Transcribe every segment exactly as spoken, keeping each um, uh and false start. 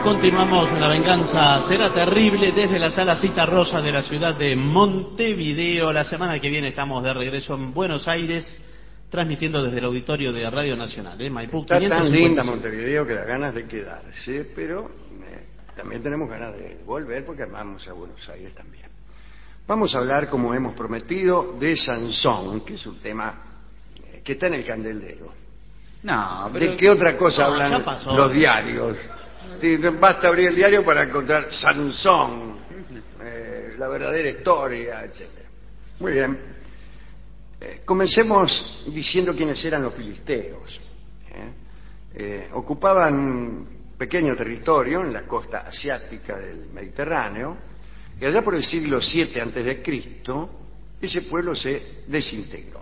Continuamos en La Venganza Será Terrible desde la Sala Cita Rosa de la ciudad de Montevideo. La semana que viene estamos de regreso en Buenos Aires, transmitiendo desde el auditorio de Radio Nacional, ¿eh? Maipú Está quinientos cincuenta y cinco. tan linda Montevideo que da ganas de quedarse, pero eh, también tenemos ganas de volver porque amamos a Buenos Aires también. Vamos a hablar, como hemos prometido, de Sansón, que es un tema eh, que está en el candelero. No, pero... ¿De qué otra cosa No, ya hablan pasó. los diarios? Sí, basta abrir el diario para encontrar Sansón, eh, la verdadera historia, etcétera. Muy bien. Eh, comencemos diciendo quiénes eran los filisteos. ¿eh? Eh, ocupaban un pequeño territorio en la costa asiática del Mediterráneo, y allá por el siglo siete antes de Cristo, ese pueblo se desintegró.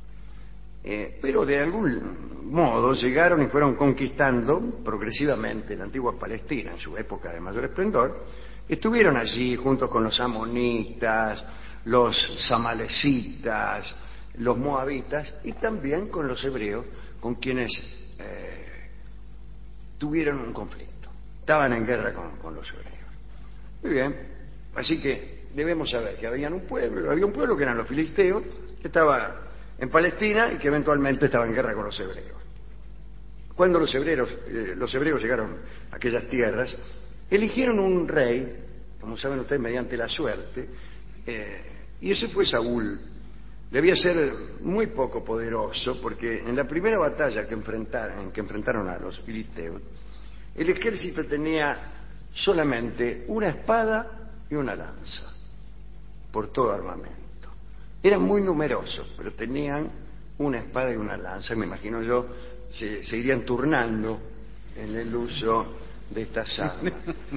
Eh, pero de algún modo llegaron y fueron conquistando progresivamente la antigua Palestina en su época de mayor esplendor. Estuvieron allí junto con los amonitas, los samalecitas, los moabitas y también con los hebreos, con quienes eh, tuvieron un conflicto. Estaban en guerra con, con los hebreos. Muy bien, así que debemos saber que había un pueblo, había un pueblo que eran los filisteos, que estaba en Palestina y que eventualmente estaba en guerra con los hebreos. Cuando los hebreos, eh, los hebreos llegaron a aquellas tierras, eligieron un rey, como saben ustedes, mediante la suerte, eh, y ese fue Saúl. Debía ser muy poco poderoso, porque en la primera batalla que enfrentaron, en que enfrentaron a los filisteos, el ejército tenía solamente una espada y una lanza, por todo armamento. Eran muy numerosos, pero tenían una espada y una lanza, me imagino yo, se, se irían turnando en el uso de estas armas.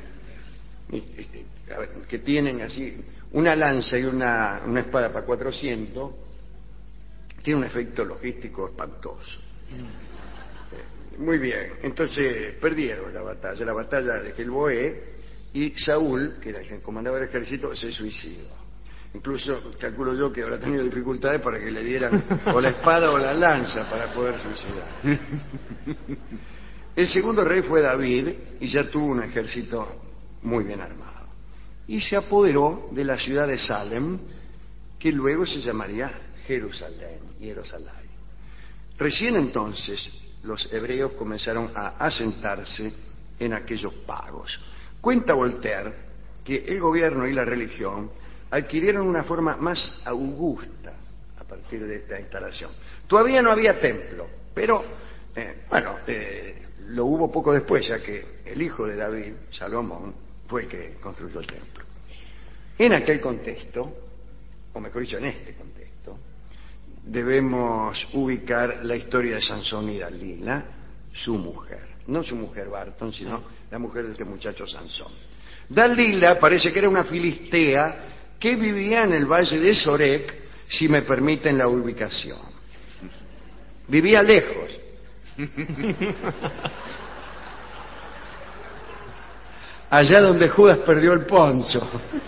A ver, que tienen así una lanza y una, una espada para cuatrocientos, tiene un efecto logístico espantoso. Muy bien, entonces perdieron la batalla, la batalla de Gilboé, y Saúl, que era el que comandaba el ejército, se suicidó. Incluso calculo yo que habrá tenido dificultades para que le dieran o la espada o la lanza para poder suicidar. El segundo rey fue David y ya tuvo un ejército muy bien armado. Y se apoderó de la ciudad de Salem, que luego se llamaría Jerusalén, Jerusalén. Recién entonces los hebreos comenzaron a asentarse en aquellos pagos. Cuenta Voltaire que el gobierno y la religión adquirieron una forma más augusta a partir de esta instalación. Todavía no había templo, pero eh, bueno, eh, lo hubo poco después, ya que el hijo de David, Salomón, fue el que construyó el templo. En aquel contexto, o mejor dicho, en este contexto, debemos ubicar la historia de Sansón y Dalila, su mujer. No su mujer Barton, sino la mujer de este muchacho Sansón. Dalila parece que era una filistea que vivía en el valle de Sorek, si me permiten la ubicación. Vivía lejos. Allá donde Judas perdió el poncho.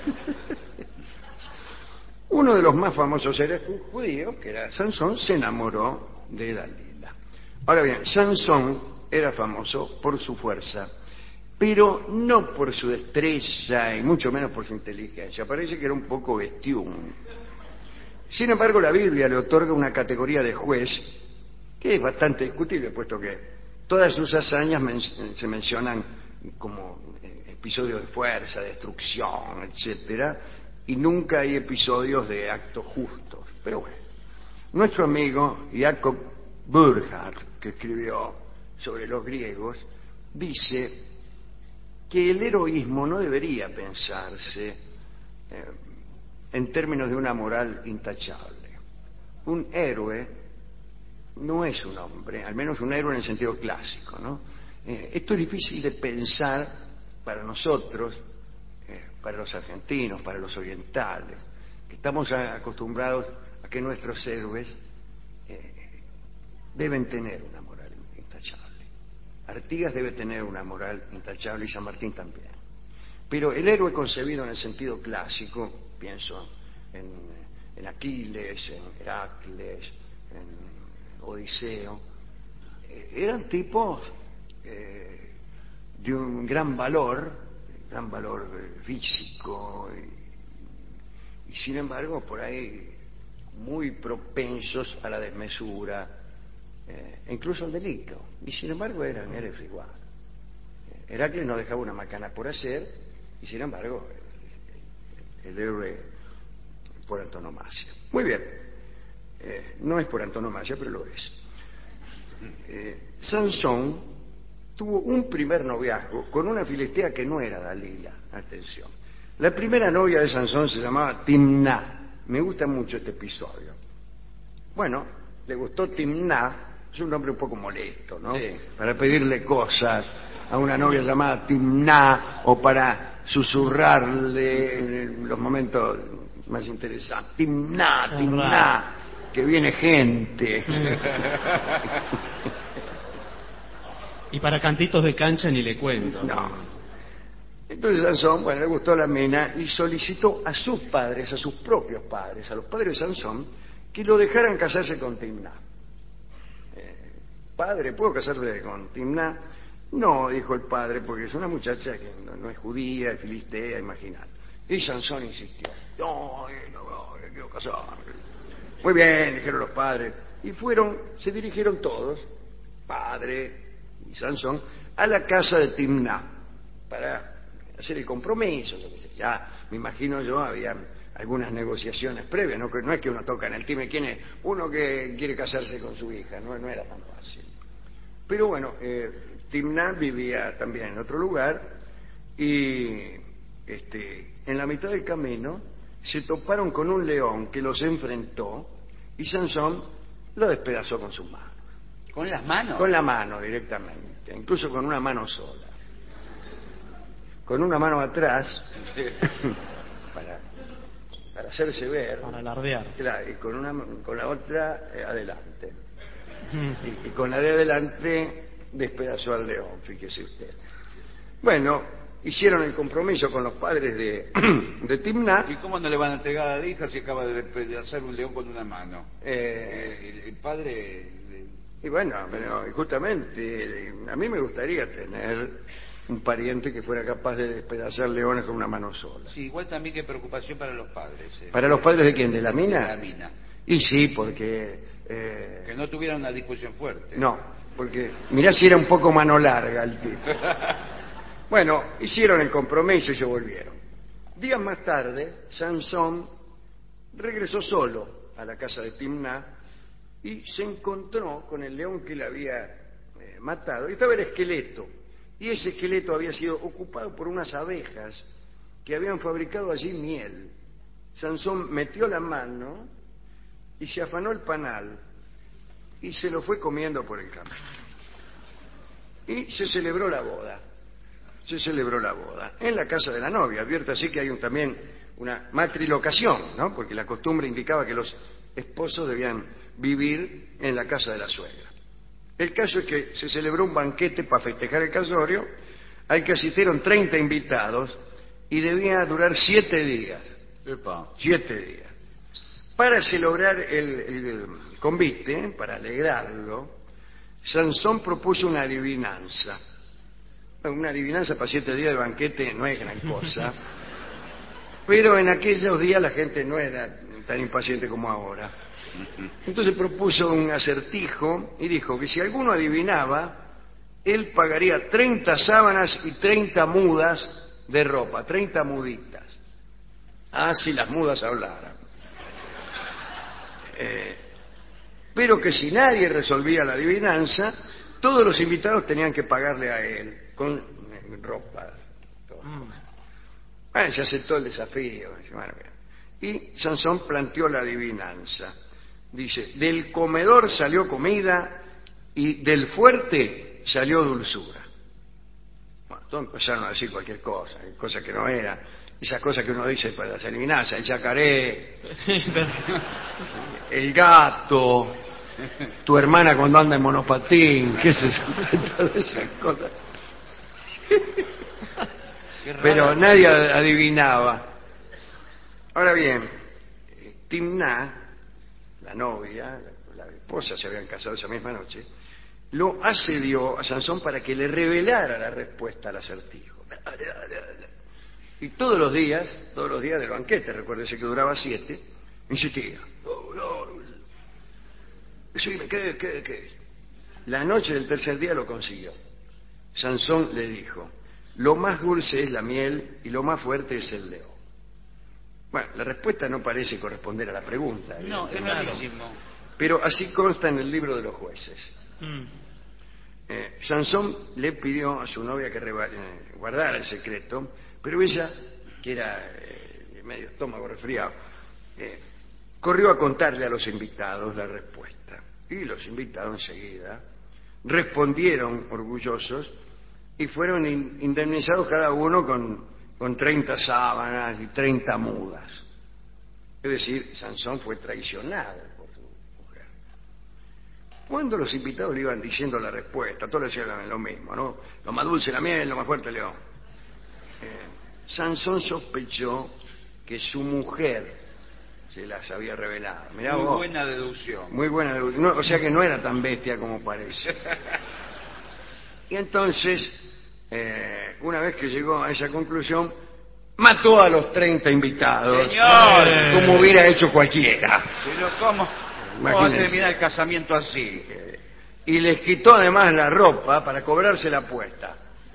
Uno de los más famosos seres judíos, que era Sansón, se enamoró de Dalila. Ahora bien, Sansón era famoso por su fuerza, pero no por su destreza y mucho menos por su inteligencia. Parece que era un poco bestiún. Sin embargo, la Biblia le otorga una categoría de juez que es bastante discutible, puesto que todas sus hazañas men- se mencionan como episodios de fuerza, de destrucción, etcétera, y nunca hay episodios de actos justos. Pero bueno, nuestro amigo Jacob Burckhardt, que escribió sobre los griegos, dice que el heroísmo no debería pensarse eh, en términos de una moral intachable. Un héroe no es un hombre, al menos un héroe en el sentido clásico, ¿no? Eh, esto es difícil de pensar para nosotros, eh, para los argentinos, para los orientales, que estamos acostumbrados a que nuestros héroes eh, deben tener una moral intachable. Artigas debe tener una moral intachable y San Martín también. Pero el héroe concebido en el sentido clásico, pienso en, en Aquiles, en Heracles, en Odiseo, eh, eran tipos eh, de un gran valor, gran valor físico, y, y sin embargo por ahí muy propensos a la desmesura, eh, incluso al delito, y sin embargo eran héroes igual. Heracles no dejaba una macana por hacer, y sin embargo el, el héroe por antonomasia. Muy bien, eh, no es por antonomasia, pero lo es. Eh, Sansón tuvo un primer noviazgo con una filistea que no era Dalila. Atención. La primera novia de Sansón se llamaba Timná. Me gusta mucho este episodio. Bueno, le gustó Timná, es un nombre un poco molesto, ¿no? Sí. Para pedirle cosas a una novia llamada Timná, o para susurrarle en los momentos más interesantes. Timná, Timná, que viene gente. Y para cantitos de cancha ni le cuento. No. Entonces Sansón, bueno, le gustó la mina y solicitó a sus padres, a sus propios padres, a los padres de Sansón, que lo dejaran casarse con Timná. Eh, padre, ¿puedo casarse con Timná? No, dijo el padre, porque es una muchacha que no, no es judía, es filistea, imaginad. Y Sansón insistió. No, no, no, no quiero casarme. Muy bien, dijeron los padres. Y fueron, se dirigieron todos, padre y Sansón, a la casa de Timná para hacer el compromiso. Ya, me imagino yo, había algunas negociaciones previas, no, no es que uno toca en el timbre, ¿quién es? Uno que quiere casarse con su hija, no, no era tan fácil. Pero bueno, eh, Timná vivía también en otro lugar y este, en la mitad del camino se toparon con un león que los enfrentó y Sansón lo despedazó con sus manos. ¿Con las manos? Con la mano directamente, incluso con una mano sola. Con una mano atrás, para, para hacerse ver. Para alardear. Claro, y con, una, con la otra eh, adelante. Y, y con la de adelante despedazó al león, fíjese usted. Bueno, hicieron el compromiso con los padres de, de Timná. ¿Y cómo no le van a entregar a la hija si acaba de despedazar un león con una mano? Eh, Eh, el, el padre... Y bueno, pero justamente a mí me gustaría tener un pariente que fuera capaz de despedazar leones con una mano sola. Sí, igual también que preocupación para los padres. Eh. ¿Para los padres de quién? ¿De la mina? De la mina. Y sí, porque... Eh, que no tuvieran una discusión fuerte. No, porque mirá si era un poco mano larga el tipo. Bueno, hicieron el compromiso y se volvieron. Días más tarde, Sansón regresó solo a la casa de Timná y se encontró con el león que le había eh, matado. Y estaba el esqueleto. Y ese esqueleto había sido ocupado por unas abejas que habían fabricado allí miel. Sansón metió la mano y se afanó el panal y se lo fue comiendo por el camino. Y se celebró la boda. Se celebró la boda en la casa de la novia. Advierte así que hay un, también una matrilocación, ¿no? Porque la costumbre indicaba que los esposos debían vivir en la casa de la suegra. El caso es que se celebró un banquete para festejar el casorio, al que asistieron treinta invitados y debía durar siete días. Epa. Siete días. Para celebrar el, el convite, para alegrarlo, Sansón propuso una adivinanza. Una adivinanza para siete días de banquete no es gran cosa, pero en aquellos días la gente no era tan impaciente como ahora. Entonces propuso un acertijo y dijo que si alguno adivinaba, él pagaría treinta sábanas y treinta mudas de ropa, treinta muditas. Ah, si las mudas hablaran. Eh, pero que si nadie resolvía la adivinanza, todos los invitados tenían que pagarle a él con ropa. Todo. Mm. Bueno, se aceptó el desafío. Bueno, y Sansón planteó la adivinanza. Dice, del comedor salió comida y del fuerte salió dulzura. Bueno, todos empezaron a decir cualquier cosa, cosa que no era. Esas cosas que uno dice para las adivinanzas, el yacaré, el gato, tu hermana cuando anda en monopatín, qué sé yo, todas esas cosas. Pero nadie adivinaba. Ahora bien, Timná, la novia, la esposa, se habían casado esa misma noche, lo asedió a Sansón para que le revelara la respuesta al acertijo. Dale, dale, dale. Y todos los días, todos los días del banquete, recuérdese que duraba siete, insistía. Oh, no. Decime, ¿qué, qué, qué? La noche del tercer día lo consiguió. Sansón le dijo: lo más dulce es la miel y lo más fuerte es el león. Bueno, la respuesta no parece corresponder a la pregunta. No, es rarísimo. Pero así consta en el libro de los jueces. Mm. Eh, Sansón le pidió a su novia que reba, eh, guardara el secreto, pero ella, que era eh, medio estómago resfriado, eh, corrió a contarle a los invitados la respuesta. Y los invitados enseguida respondieron orgullosos y fueron in, indemnizados cada uno con, con treinta sábanas y treinta mudas. Es decir, Sansón fue traicionado por su mujer. Cuando los invitados le iban diciendo la respuesta, todos le decían lo mismo, ¿no? Lo más dulce la miel, lo más fuerte el león. Eh, Sansón sospechó que su mujer se las había revelado. Mirá muy vos, buena deducción. Muy buena deducción. No, o sea que no era tan bestia como parece. Y entonces, eh, una vez que llegó a esa conclusión, mató a los treinta invitados. ¡Señor! Como hubiera hecho cualquiera. Pero ¿cómo? ¿Cómo va a terminar el casamiento así? Y les quitó además la ropa para cobrarse la apuesta.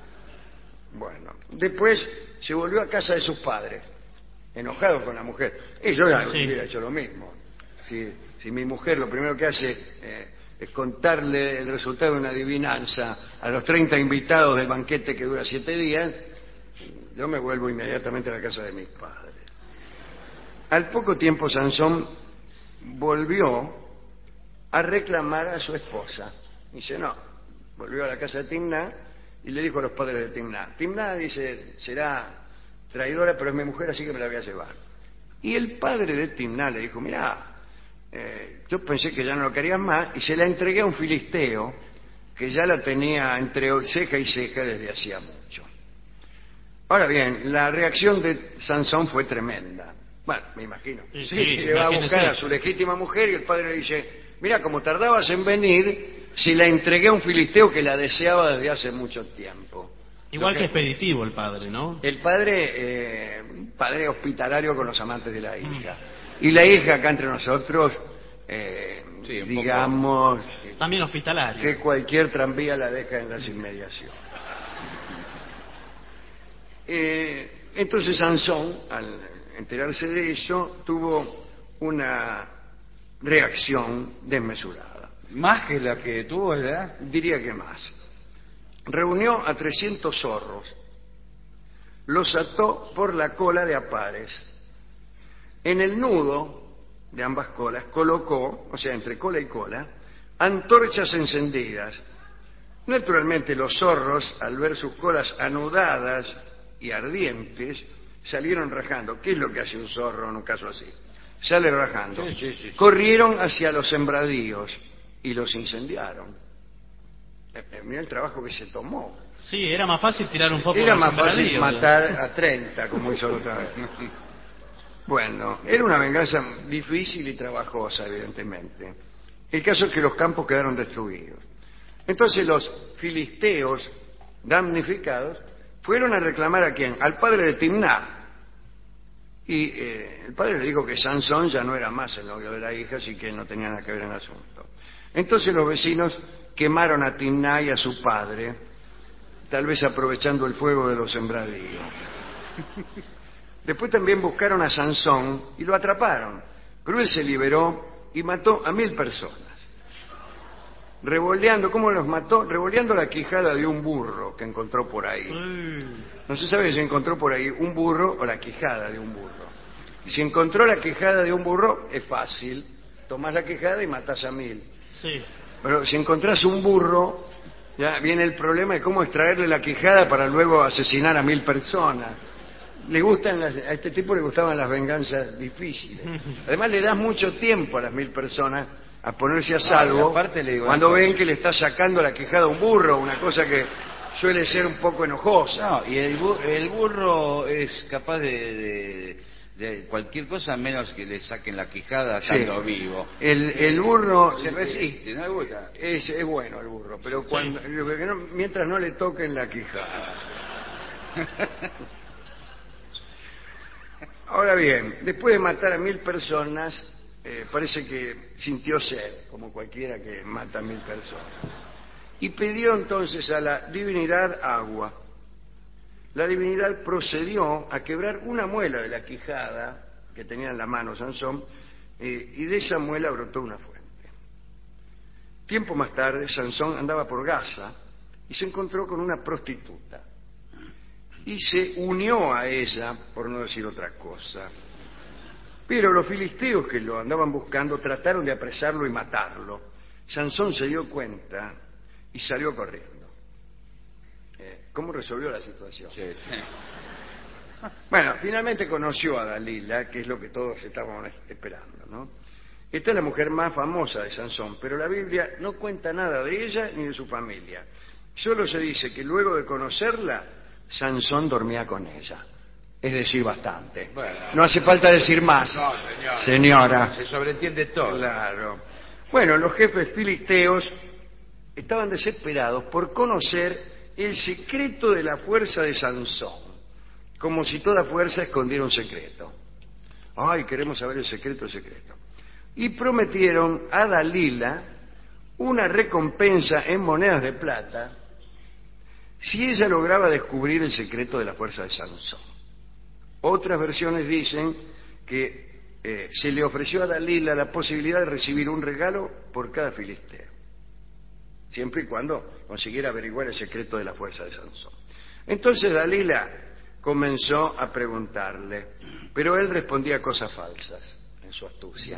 Bueno, después se volvió a casa de sus padres, enojado con la mujer. Y yo ya sí. hubiera hecho lo mismo. Si, si mi mujer lo primero que hace eh, es contarle el resultado de una adivinanza a los treinta invitados del banquete que dura siete días, yo me vuelvo inmediatamente a la casa de mis padres. Al poco tiempo Sansón volvió a reclamar a su esposa. Dice, no, volvió a la casa de Timná y le dijo a los padres de Timná. Timná dice, será traidora, pero es mi mujer, así que me la voy a llevar. Y el padre de Timná le dijo, mirá, eh, yo pensé que ya no lo querías más, y se la entregué a un filisteo que ya la tenía entre ceja y ceja desde hacía mucho. Ahora bien, la reacción de Sansón fue tremenda. Bueno, me imagino. Sí, sí, sí, le va a buscar a su legítima mujer y el padre le dice, mira, como tardabas en venir, si la entregué a un filisteo que la deseaba desde hace mucho tiempo. Igual que, que expeditivo el padre, ¿no? El padre, eh, padre hospitalario con los amantes de la hija. Mm. Y la hija, acá entre nosotros, eh, sí, digamos... Poco... También hospitalario. Que cualquier tranvía la deja en las inmediaciones. Eh, entonces Sansón, al enterarse de eso, tuvo una reacción desmesurada. ¿Más que la que tuvo, verdad? Diría que más. Reunió a trescientos zorros, los ató por la cola de a pares. En el nudo de ambas colas colocó, o sea, entre cola y cola, antorchas encendidas. Naturalmente los zorros, al ver sus colas anudadas y ardientes, salieron rajando. ¿Qué es lo que hace un zorro en un caso así? Sale rajando. Sí, sí, sí, sí. Corrieron hacia los sembradíos y los incendiaron. Eh, Mira el trabajo que se tomó. Sí, era más fácil tirar un poco. Era más fácil matar a treinta, como hizo la otra vez. Bueno, era una venganza difícil y trabajosa, evidentemente. El caso es que los campos quedaron destruidos. Entonces los filisteos damnificados fueron a reclamar a quién, al padre de Timná. Y eh, el padre le dijo que Sansón ya no era más el novio de la hija, así que no tenía nada que ver en el asunto. Entonces los vecinos quemaron a Timná y a su padre, tal vez aprovechando el fuego de los sembradíos. Después también buscaron a Sansón y lo atraparon, pero él se liberó y mató a mil personas. Revoleando, ¿cómo los mató? Revoleando la quijada de un burro que encontró por ahí. No se sabe si encontró por ahí un burro o la quijada de un burro. Y si encontró la quijada de un burro, es fácil. Tomás la quijada y matás a mil. Sí. Pero si encontrás un burro, ya viene el problema de cómo extraerle la quijada para luego asesinar a mil personas. Le gustan las, a este tipo le gustaban las venganzas difíciles. Además le das mucho tiempo a las mil personas a ponerse a salvo ah, le digo cuando ven que le está sacando la quijada a un burro, una cosa que suele ser un poco enojosa. No, y el, bu el burro es capaz de, de, de cualquier cosa menos que le saquen la quijada estando Sí. vivo. El, el burro Se resiste, ¿no le gusta? es, es bueno el burro, pero Sí. cuando, que no- mientras no le toquen la quijada. Ahora bien, después de matar a mil personas, eh, parece que sintió sed, como cualquiera que mata a mil personas. Y pidió entonces a la divinidad agua. La divinidad procedió a quebrar una muela de la quijada que tenía en la mano Sansón, eh, y de esa muela brotó una fuente. Tiempo más tarde, Sansón andaba por Gaza y se encontró con una prostituta. Y se unió a ella, por no decir otra cosa. Pero los filisteos que lo andaban buscando trataron de apresarlo y matarlo. Sansón se dio cuenta y salió corriendo. Eh, ¿Cómo resolvió la situación? Sí, sí. Bueno, finalmente conoció a Dalila, que es lo que todos estábamos esperando, ¿no? Esta es la mujer más famosa de Sansón, pero la Biblia no cuenta nada de ella ni de su familia. Solo se dice que luego de conocerla, Sansón dormía con ella. Es decir, bastante. Bueno. No hace falta decir más, No, señora. señora. Se sobreentiende todo. Claro. Bueno, los jefes filisteos estaban desesperados por conocer el secreto de la fuerza de Sansón, como si toda fuerza escondiera un secreto. Ay, queremos saber el secreto, el secreto. Y prometieron a Dalila una recompensa en monedas de plata si ella lograba descubrir el secreto de la fuerza de Sansón. Otras versiones dicen que eh, se le ofreció a Dalila la posibilidad de recibir un regalo por cada filisteo, siempre y cuando consiguiera averiguar el secreto de la fuerza de Sansón. Entonces Dalila comenzó a preguntarle, pero él respondía cosas falsas en su astucia.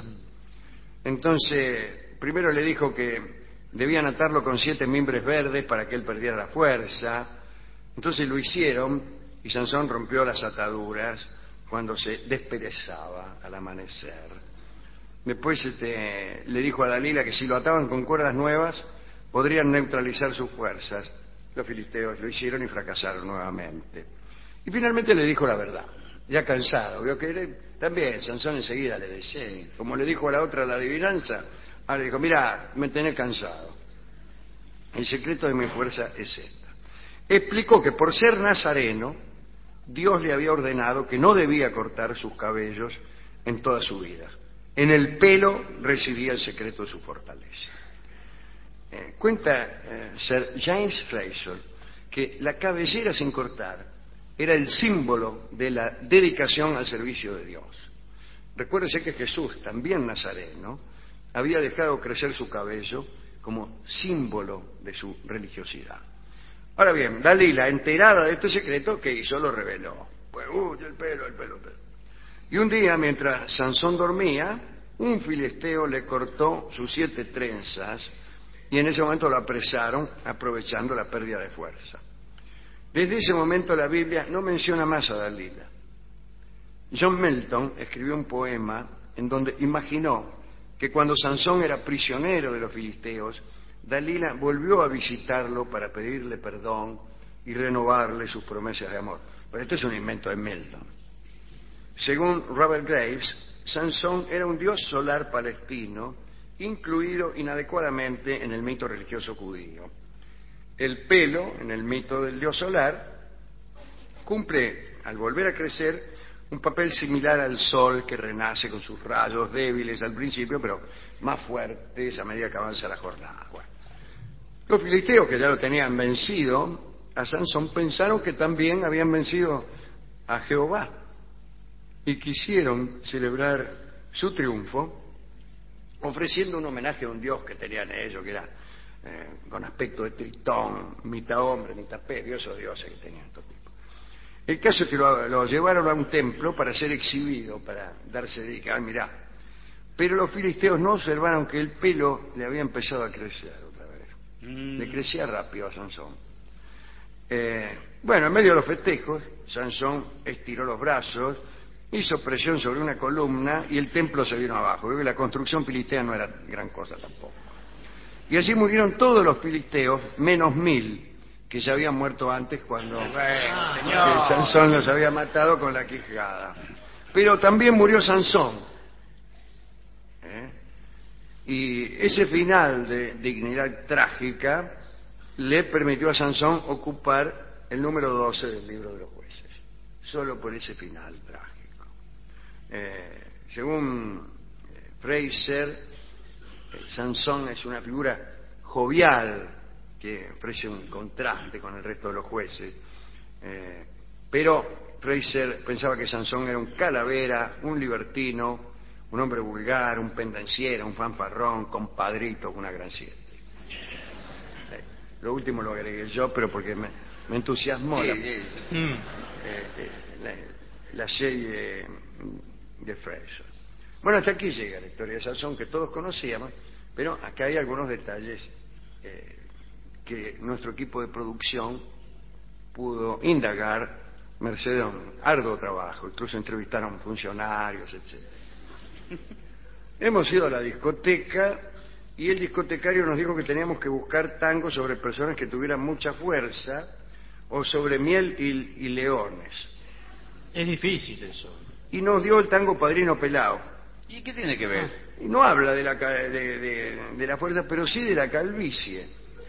Entonces, primero le dijo que debían atarlo con siete mimbres verdes para que él perdiera la fuerza. Entonces lo hicieron y Sansón rompió las ataduras cuando se desperezaba al amanecer. Después este, le dijo a Dalila que si lo ataban con cuerdas nuevas podrían neutralizar sus fuerzas. Los filisteos lo hicieron y fracasaron nuevamente. Y finalmente le dijo la verdad, ya cansado. Vio que él, también Sansón enseguida le decía, como le dijo a la otra la adivinanza, ahora le dijo, mira, me tenés cansado. El secreto de mi fuerza es esta. Explicó que por ser nazareno, Dios le había ordenado que no debía cortar sus cabellos en toda su vida. En el pelo residía el secreto de su fortaleza. Eh, cuenta eh, Sir James Fraser que la cabellera sin cortar era el símbolo de la dedicación al servicio de Dios. Recuérdese que Jesús, también nazareno, había dejado crecer su cabello como símbolo de su religiosidad. Ahora bien, Dalila, enterada de este secreto, ¿qué hizo? Lo reveló. Pues, uy, el pelo, el pelo, el pelo. Y un día, mientras Sansón dormía, un filisteo le cortó sus siete trenzas y en ese momento lo apresaron, aprovechando la pérdida de fuerza. Desde ese momento la Biblia no menciona más a Dalila. John Milton escribió un poema en donde imaginó que cuando Sansón era prisionero de los filisteos, Dalila volvió a visitarlo para pedirle perdón y renovarle sus promesas de amor. Pero esto es un invento de Milton. Según Robert Graves, Sansón era un dios solar palestino, incluido inadecuadamente en el mito religioso judío. El pelo, en el mito del dios solar, cumple, al volver a crecer, un papel similar al sol que renace con sus rayos débiles al principio, pero más fuertes a medida que avanza la jornada. Bueno, los filisteos, que ya lo tenían vencido a Sansón, pensaron que también habían vencido a Jehová y quisieron celebrar su triunfo ofreciendo un homenaje a un dios que tenían ellos, que era eh, con aspecto de tritón, mitad hombre, mitad pez, esos dioses que tenían estos tipos. El caso es que lo, lo llevaron a un templo para ser exhibido, para darse de, ah, mirá. Pero los filisteos no observaron que el pelo le había empezado a crecer otra vez. Mm. Le crecía rápido a Sansón. Eh, bueno, en medio de los festejos, Sansón estiró los brazos, hizo presión sobre una columna y el templo se vino abajo. La construcción filistea no era gran cosa tampoco. Y allí murieron todos los filisteos, menos mil, que ya habían muerto antes cuando bueno, señor. Sansón los había matado con la quijada. Pero también murió Sansón. ¿Eh? Y ese final de dignidad trágica le permitió a Sansón ocupar el número doce del libro de los jueces. Solo por ese final trágico. Eh, según Fraser, Sansón es una figura jovial que ofrece un contraste con el resto de los jueces. Eh, pero Fraser pensaba que Sansón era un calavera, un libertino, un hombre vulgar, un pendenciero, un fanfarrón, compadrito, una gran siete. Eh, lo último lo agregué yo, pero porque me, me entusiasmó Sí, la, sí. eh, eh, la, la serie de Fraser. Bueno, hasta aquí llega la historia de Sansón, que todos conocíamos, pero acá hay algunos detalles eh, que nuestro equipo de producción pudo indagar merced a un arduo trabajo. Incluso entrevistaron funcionarios, etcétera. Hemos ido a la discoteca y el discotecario nos dijo que teníamos que buscar tangos sobre personas que tuvieran mucha fuerza o sobre miel y, y leones. Es difícil eso. Y nos dio el tango Padrino Pelao. ¿Y qué tiene que ver? Y no habla de la, ca- de, de- de la fuerza, pero sí de la calvicie,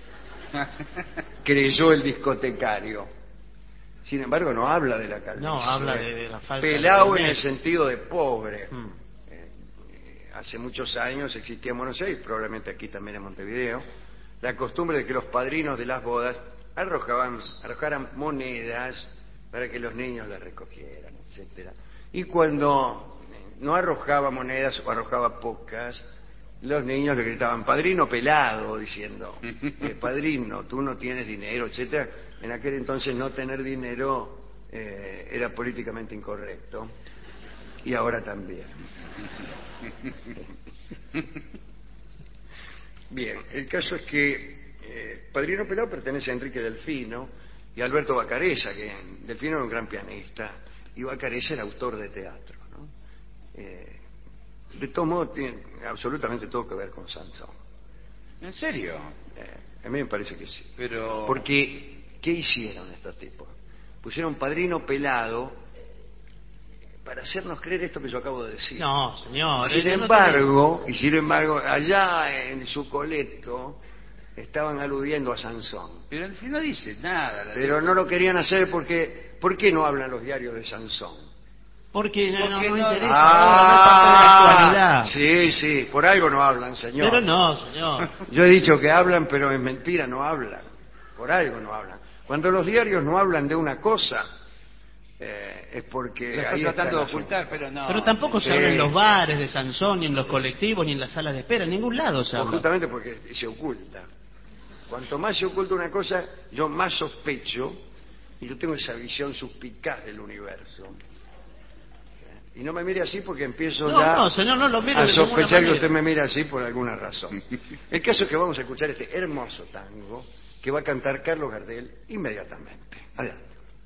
creyó el discotecario. Sin embargo, no habla de la calvicie. No, habla de, de la falta Pelao de en el dinero. sentido de pobre. Mm. Eh, eh, hace muchos años existía en Buenos Aires, probablemente aquí también en Montevideo, la costumbre de que los padrinos de las bodas arrojaban, arrojaran monedas para que los niños las recogieran, etcétera. Y cuando no arrojaba monedas o arrojaba pocas, los niños le gritaban padrino pelado, diciendo eh, padrino, tú no tienes dinero, etcétera. En aquel entonces no tener dinero eh, era políticamente incorrecto, y ahora también. Bien, el caso es que eh, Padrino Pelao pertenece a Enrique Delfino y a Alberto Bacareza, que Delfino era un gran pianista y Bacareza era autor de teatro, ¿no? Eh, de todo modo tiene absolutamente todo que ver con Sansón. ¿En serio? Eh, a mí me parece que sí. Pero... Porque, ¿qué hicieron estos tipos? Pusieron Padrino Pelado para hacernos creer esto que yo acabo de decir. No, señor. Sin él no embargo, y sin embargo, allá en su coleto estaban aludiendo a Sansón. Pero si no dice nada. La Pero letra. no lo querían hacer porque, ¿por qué no hablan los diarios de Sansón? Porque no, no, Porque no no- interesa ahora, no es parte de la actualidad. sí, sí, por algo no hablan, señor. Pero no, señor. Yo he dicho que hablan, pero es mentira, no hablan. Por algo no hablan. Cuando los diarios no hablan de una cosa, eh, es porque Lo está ahí está tratando de el asunto. ocultar, pero no. Pero tampoco se Sí. habla en los bares de Sansón, ni en los colectivos, ni en las salas de espera, en ningún lado se Pues habla. justamente porque se oculta. Cuanto más se oculta una cosa, yo más sospecho, y yo tengo esa visión suspicaz del universo. Y no me mire así porque empiezo No, ya no, señor, no lo mire a de ninguna sospechar que manera. usted me mira así por alguna razón. El caso es que vamos a escuchar este hermoso tango que va a cantar Carlos Gardel inmediatamente. Adelante.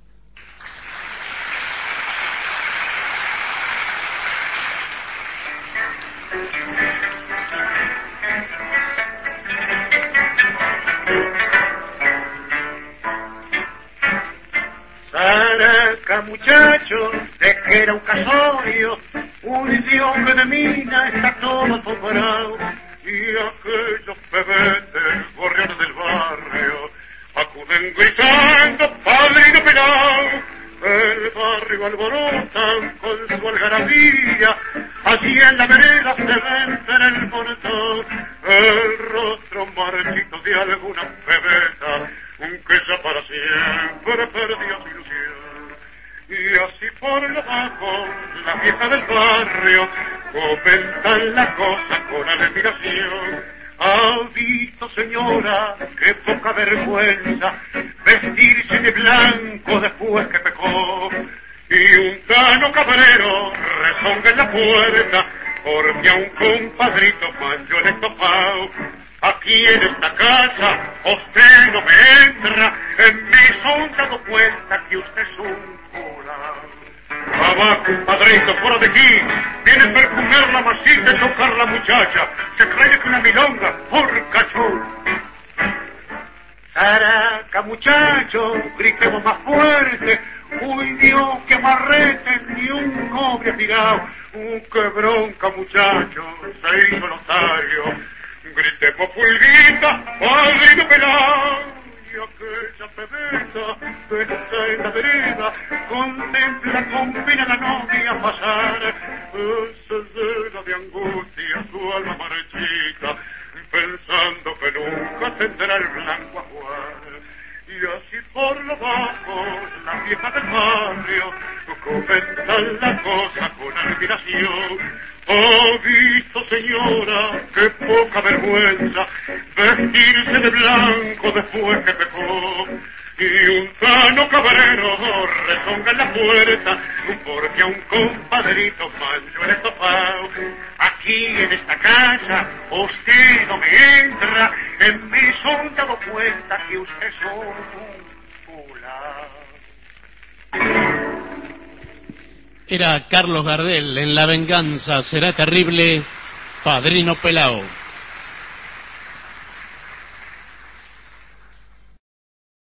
Saraca, muchacho, de que era un casorio, un idioma de mina está todo comparado, y aquellos pebetes, gorriones del barrio, acuden gritando, padrino pelao. El barrio alborotan con su algarabía, allí en la vereda se ven en el portón el rostro marchito de alguna pebeta, que ya para siempre perdió su ilusión. Y así por lo bajo, la vieja del barrio comentan la cosa con admiración. ¿Ha visto, señora, qué poca vergüenza vestirse de blanco después que pecó? Y un cano cabrero rezonga en la puerta porque a un compadrito mayor le topao. Aquí en esta casa usted no me entra, me son dado cuenta que usted es un cura. Abajo, compadrito, fuera de aquí, viene a perfumear la masita y tocar la muchacha, se cree que una milonga, por cachú. Saraca, muchacho, gritemos más fuerte, Uy, Dios, que marrete, ni un cobre ha tirado. Uh, qué bronca, muchacho, se hizo notario. Gritemos pulguita, padrino pelado. Y aquella pebeta que está en la vereda contempla con pena la novia pasar. Se llena de angustia su alma marchita, pensando que nunca tendrá el blanco ajuar. Y así por lo bajo las viejas del barrio comentan la cosa con admiración. Oh, visto, señora, qué poca vergüenza vestirse de blanco después que pecó. Y un sano cabrero rezonga en la puerta porque a un compadrito manchó el estofado. Aquí en esta casa usted no me entra, en mí son dado cuenta que usted es un fulano. Era Carlos Gardel en La venganza será terrible, Padrino Pelao.